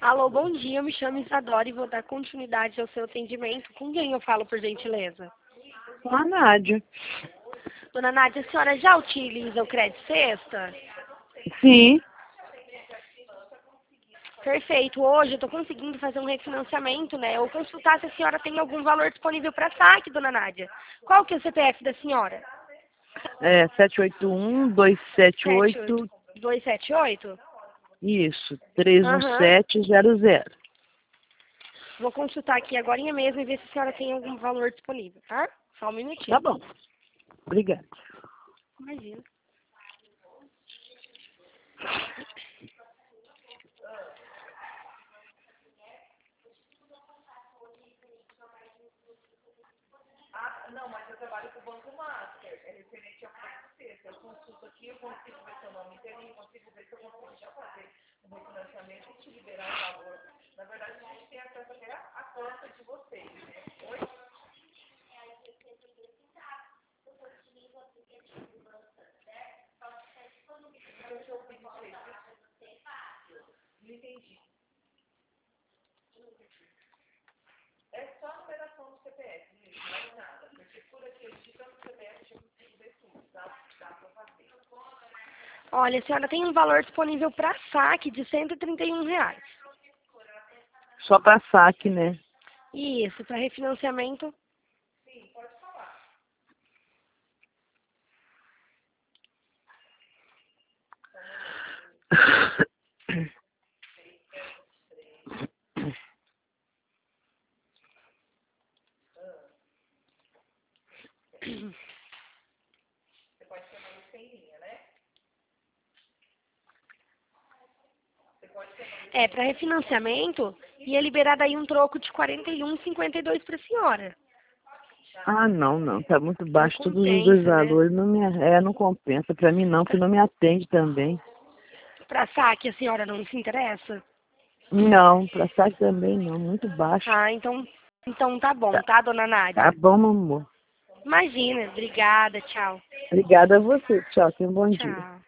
Alô, bom dia, eu me chamo Isadora e vou dar continuidade ao seu atendimento. Com quem eu falo, por gentileza? Com a Nádia. Dona Nádia, a senhora já utiliza o Crédito Sexta? Sim. Perfeito. Hoje eu estou conseguindo fazer um refinanciamento, né? Ou consultar se a senhora tem algum valor disponível para saque, Dona Nádia. Qual que é o CPF da senhora? É 781-278. 278? Isso. Aham. 31700. Vou consultar aqui agora mesmo e ver se a senhora tem algum valor disponível, tá? Só um Tá minutinho. bom. Obrigada. Imagina. Não, mas eu trabalho com o Banco Master, é referente ao crédito sexta. Eu consulto aqui, eu consigo ver seu nome inteirinho, consigo ver se eu consigo já fazer um refinanciamento e te liberar o valor. Na verdade, a gente tem acesso até a conta de vocês, né? Oi? Não entendi. É só a numeração do CPF, mesmo, mais nada. Porque por aqui, eu digitando o CPF, eu consigo ver tudo, dá pra fazer. Olha, a senhora tem um valor disponível para saque de R$ 131. Só pra saque, né? Isso, para refinanciamento. Sim, pode falar. Você pode chamar isso sem linha, né? Você pode chamar isso. É, para refinanciamento, ia liberar daí um troco de R$ 41,52 para a senhora. Ah, não. Tá muito Não baixo todos os dois compensa, né? valores. Não compensa. Pra mim não, porque não me atende também. Para saque, a senhora não se interessa? Não, pra saque também não. Muito baixo. Ah, então tá bom, Tá, tá, dona tá Nádia? bom, meu amor. Imagina, obrigada, tchau. Obrigada a você. Tchau. Tenha um bom dia. Tchau.